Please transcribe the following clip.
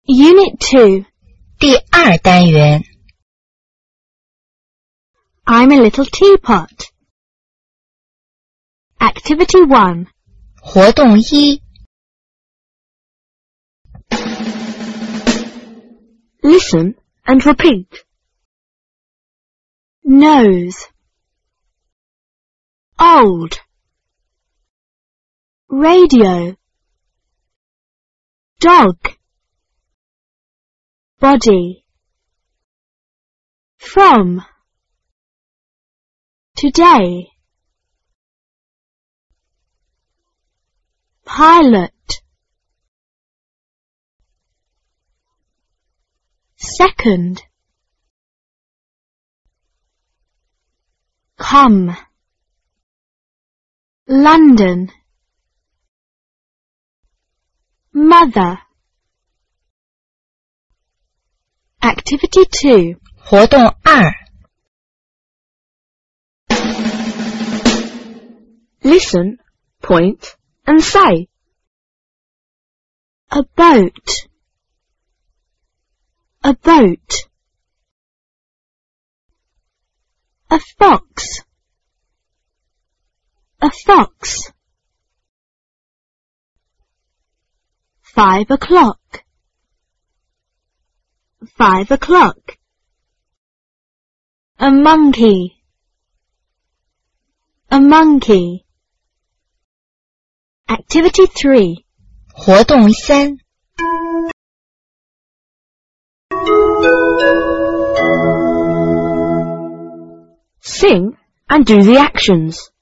Unit 2. 第二单元 I'm a little teapot. Activity 1. 活动1 Listen and repeat. Nose. Old. Radio. Dog. Body. From. Today. Pilot. Second. Come. London. Mother. Activity 2. 活动2 Listen, point, and say. A boat. A boat. A fox. A fox. 5 o'clock. 5 o'clock. A monkey. A monkey. Activity 3. 活动3 Sing and do the actions.